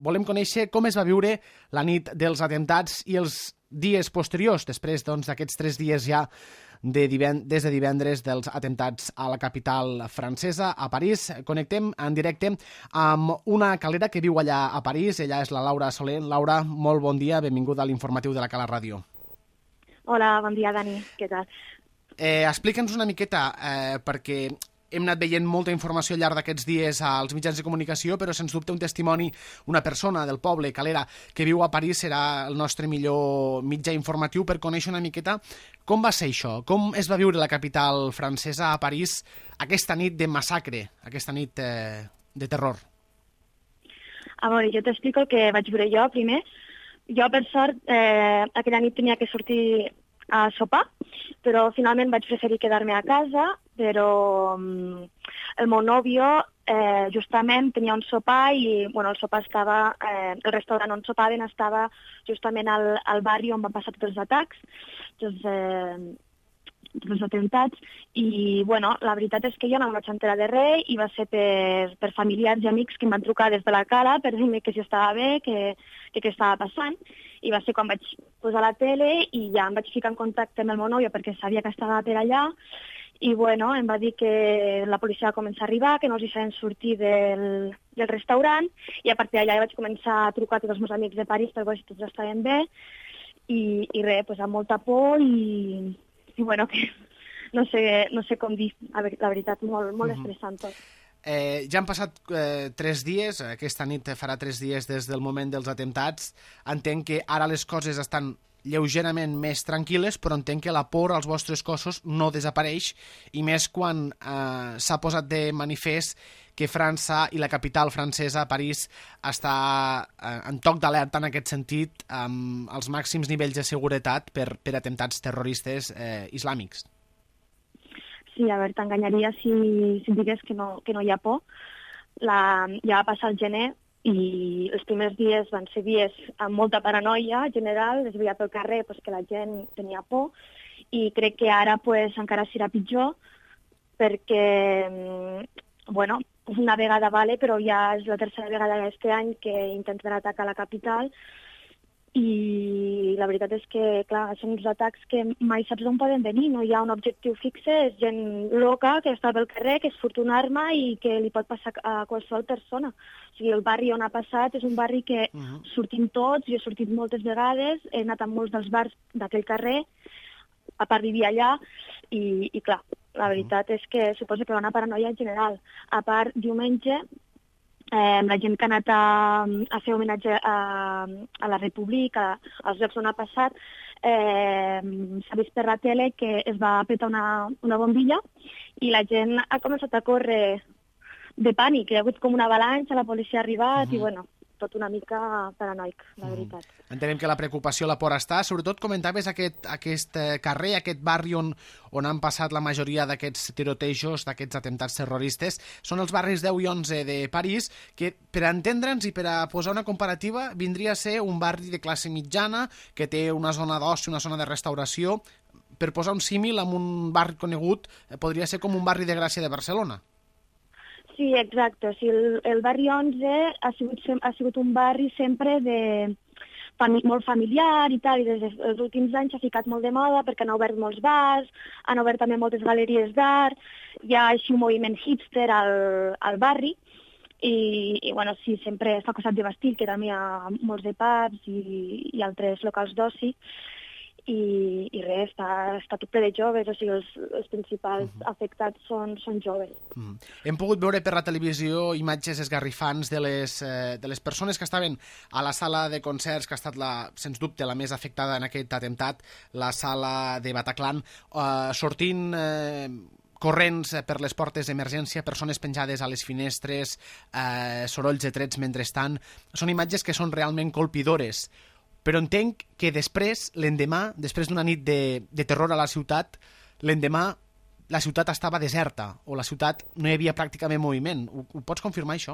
volem conèixer com es va viure la nit dels atemptats i els dies posteriors, després d'aquests 3 dies ja des de divendres dels atemptats a la capital francesa, a París. Connectem en directe amb una calera que viu allà a París. Ella és la Laura Soler. Laura, molt bon dia, benvinguda a l'informatiu de la Cala Ràdio. Hola, bon dia, Dani. Què tal? Explica'ns una miqueta, perquè hem anat veient molta informació al llarg d'aquests dies als mitjans de comunicació, però sens dubte un testimoni, una persona del poble, calera, que viu a París serà el nostre millor mitjà informatiu per conèixer una miqueta com va ser això, com es va viure la capital francesa a París aquesta nit de massacre, aquesta nit de terror. A veure, jo t'explico el que vaig veure jo primer. Jo, per sort, aquella nit tenia que sortir a sopar, però finalment vaig preferir quedar-me a casa, però el meu nòvio justament tenia un sopar i el sopar estava, el restaurant on sopaven estava justament al barri on van passar tots els atacs, tots els atemptats, i la veritat és que jo no em vaig enterar de res i va ser per familiars i amics que em van trucar des de la Cala per dir-me que si estava bé, que què estava passant, i va ser quan vaig posar la tele i ja em vaig ficar en contacte amb el meu nòvio perquè sabia que estava per allà i em va dir que la policia va començar a arribar, que no els hi feien sortir del restaurant i a partir d'allà vaig començar a trucar a tots els meus amics de París per veure si tots estaven bé i res, amb molta por i que no sé com dir, la veritat, molt estressant tot. Ja han passat 3 dies, aquesta nit farà 3 dies des del moment dels atemptats. Entenc que ara les coses estan lleugerament més tranquil·les, però entenc que la por als vostres cossos no desapareix, i més quan s'ha posat de manifest que França i la capital francesa, París, està en toc d'alerta en aquest sentit, amb els màxims nivells de seguretat per atemptats terroristes islàmics. Sí, a veure, t'enganyaria si em digués que no hi ha por. Ja va passar el gener i els primers dies van ser dies amb molta paranoia general, es veia pel carrer que la gent tenia por i crec que ara encara serà pitjor perquè, una vegada però ja és la tercera vegada aquest any que intenten atacar la capital i la veritat és que, clar, són uns atacs que mai saps d'on poden venir, no hi ha un objectiu fixe, és gent loca que està pel carrer, que es furt una arma i que li pot passar a qualsevol persona. O sigui, el barri on ha passat és un barri que sortim tots, jo he sortit moltes vegades, he anat a molts dels bars d'aquell carrer, a part vivia allà, i clar, la veritat és que suposo que hi ha una paranoia en general. A part, diumenge, la gent que ha anat a fer homenatge a la República, als llocs on ha passat, s'ha vist per la tele que es va petar una bombilla i la gent ha començat a córrer de pànic. Hi ha hagut com una avalanxa, la policia ha arribat i tot una mica paranoic, la veritat. Entenem que la preocupació, la por està. Sobretot comentaves aquest carrer, aquest barri on han passat la majoria d'aquests tirotejos, d'aquests atemptats terroristes. Són els barris 10 i 11 de París, que per entendre'ns i per a posar una comparativa vindria a ser un barri de classe mitjana que té una zona d'oci, una zona de restauració. Per posar un símil amb un barri conegut, podria ser com un barri de Gràcia de Barcelona. Sí, exacte. O sigui, el barri 11 ha sigut un barri sempre molt familiar i tal, i des dels últims anys s'ha ficat molt de moda perquè han obert molts bars, han obert també moltes galeries d'art, hi ha així un moviment hipster al barri, i sí, sempre està costat de Bastille, que també hi ha molts de pubs i altres locals d'oci, i res, està tot ple de joves, o sigui, els principals afectats són joves. Hem pogut veure per la televisió imatges esgarrifants de les persones que estaven a la sala de concerts, que ha estat, sens dubte, la més afectada en aquest atemptat, la sala de Bataclan, sortint corrents per les portes d'emergència, persones penjades a les finestres, sorolls de trets mentrestant. Són imatges que són realment colpidores. Però entenc que l'endemà, després d'una nit de terror a la ciutat, l'endemà la ciutat estava deserta, o la ciutat no hi havia pràcticament moviment. Ho pots confirmar, això?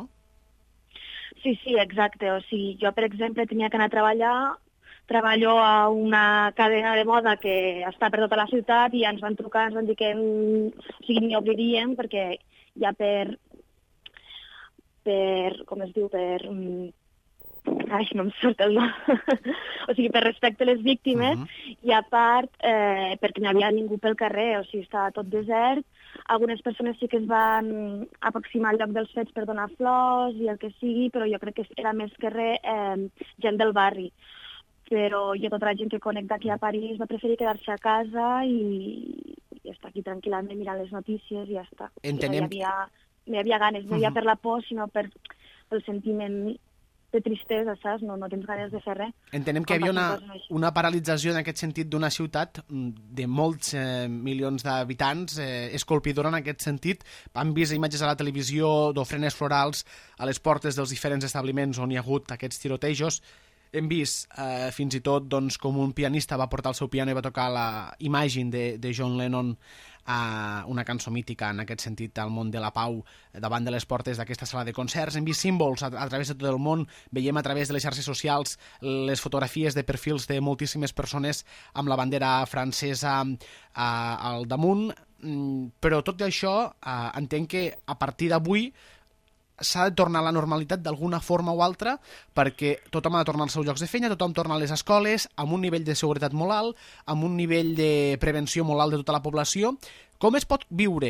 Sí, exacte. O sigui, jo, per exemple, tenia que anar a treballar, treballo a una cadena de moda que està per tota la ciutat i ens van trucar, ens van dir que ni obriríem perquè ja per com es diu, Ai, no em surt el nom. O sigui, per respecte a les víctimes, i a part, perquè no hi havia ningú pel carrer, o sigui, estava tot desert. Algunes persones sí que es van aproximar al lloc dels fets per donar flors i el que sigui, però jo crec que era més que res gent del barri. Però jo, tota la gent que conec d'aquí a París, va preferir quedar-se a casa i estar aquí tranquil·lament mirant les notícies i ja està. Entenem... No hi havia ganes, no hi havia per la por, sinó pel sentiment de tristesa, saps? No tens ganes de fer res. Entenem que hi havia una paralització en aquest sentit d'una ciutat de molts milions d'habitants, escolpidora en aquest sentit. Han vist imatges a la televisió d'ofrenes florals a les portes dels diferents establiments on hi ha hagut aquests tirotejos. Hem vist fins i tot com un pianista va portar el seu piano i va tocar la Imagine de John Lennon, una cançó mítica en aquest sentit al món de la pau davant de les portes d'aquesta sala de concerts. Hem vist símbols a través de tot el món, veiem a través de les xarxes socials les fotografies de perfils de moltíssimes persones amb la bandera francesa al damunt, però tot i això entenc que a partir d'avui s'ha de tornar a la normalitat d'alguna forma o altra, perquè tothom ha de tornar als seus llocs de feina, tothom torna a les escoles, amb un nivell de seguretat molt alt, amb un nivell de prevenció molt alt de tota la població. Com es pot viure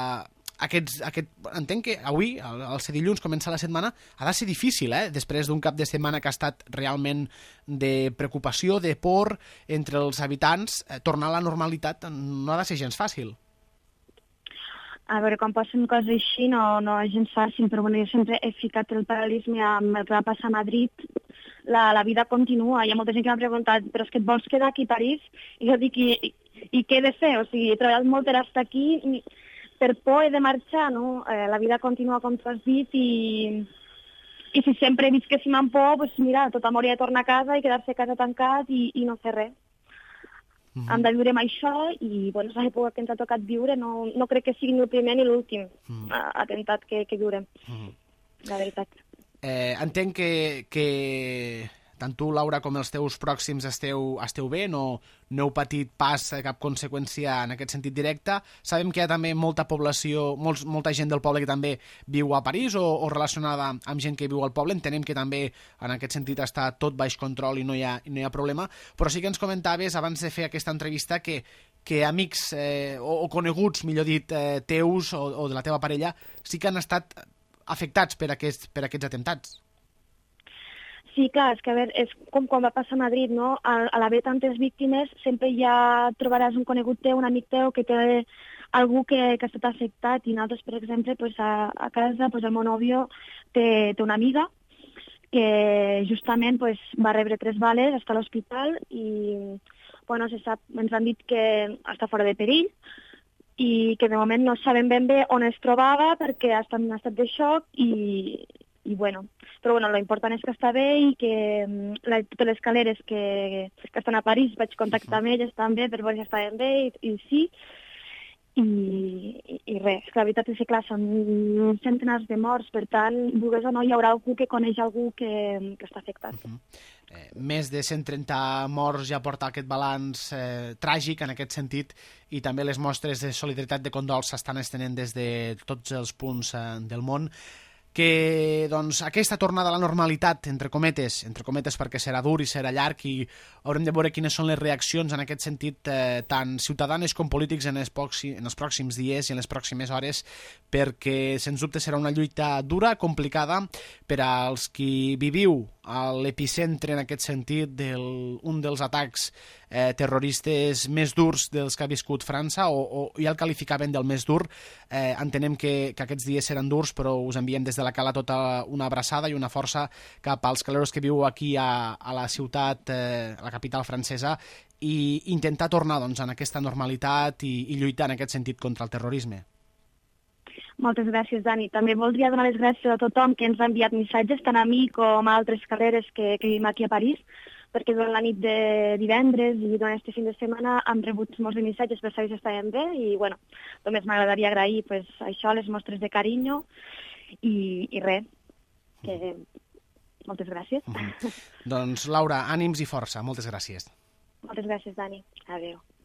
entenc que avui, el ser dilluns, comença la setmana, ha de ser difícil, després d'un cap de setmana que ha estat realment de preocupació, de por entre els habitants, tornar a la normalitat no ha de ser gens fàcil. A veure, quan passen coses així no és gens fàcil, però bueno, jo sempre he ficat el paral·lelisme amb el que va passar a Madrid. La vida continua. Hi ha molta gent que m'ha preguntat, però és que et vols quedar aquí a París? I jo dic, i què he de fer? O sigui, he treballat molt per estar aquí, per por he de marxar, no? La vida continua, com tu has dit, i si sempre visquéssim amb por, doncs mira, tothom hauria de tornar a casa i quedar-se a casa tancat i no fer res. Hem de viure amb això i bueno, és l'època que ens ha tocat viure, no crec que sigui ni el primer ni l'últim atemptat que viurem, la veritat. Entenc que tant tu, Laura, com els teus pròxims esteu bé, no heu patit pas cap conseqüència en aquest sentit directe. Sabem que hi ha també molta població, molta gent del poble que també viu a París o relacionada amb gent que viu al poble. Entenem que també en aquest sentit està tot baix control i no hi ha problema, però sí que ens comentaves abans de fer aquesta entrevista que amics o coneguts, millor dit, teus o de la teva parella sí que han estat afectats per aquests atemptats. Sí, clar, és que a veure, és com quan va passar a Madrid, no? A l'haver tantes víctimes, sempre ja trobaràs un conegut teu, un amic teu, que té algú que ha estat afectat. I nosaltres, per exemple, a casa, el meu nòvio té una amiga que justament va rebre 3 bales, està a l'hospital i bueno, se sap, ens han dit que està fora de perill i que de moment no sabem ben bé on es trobava perquè està en un estat de xoc i bueno, però bueno, l'important és que està bé i que totes les caleres que estan a París vaig contactar amb elles també per veure si estaven bé i sí, i res, que la veritat és que clar, són centenars de morts, per tant, vulguis o no, hi haurà algú que coneix algú que està afectat. Més de 130 morts ja porta aquest balanç tràgic en aquest sentit i també les mostres de solidaritat de condol s'estan estenent des de tots els punts del món. Que doncs, aquesta tornada a la normalitat, entre cometes perquè serà dur i serà llarg i haurem de veure quines són les reaccions en aquest sentit tant ciutadanes com polítics en els pròxims dies i en les pròximes hores, perquè sens dubte serà una lluita dura, complicada per als qui viviu a l'epicentre en aquest sentit d'un dels atacs terroristes més durs dels que ha viscut França o ja el qualificaven del més dur. Entenem que aquests dies seran durs, però us enviem des de la Cala tota una abraçada i una força cap als caleros que viu aquí a la ciutat, a la capital francesa, i intentar tornar doncs, en aquesta normalitat i lluitar en aquest sentit contra el terrorisme. Moltes gràcies, Dani. També voldria donar les gràcies a tothom que ens ha enviat missatges, tant a mi com a altres carreres que vivim aquí a París, perquè durant la nit de divendres i durant aquest fin de setmana hem rebut molts de missatges per saber si estàvem bé i, bueno, només m'agradaria agrair això, les mostres de carinyo i res, que moltes gràcies. Doncs, Laura, ànims i força. Moltes gràcies. Moltes gràcies, Dani. Adéu.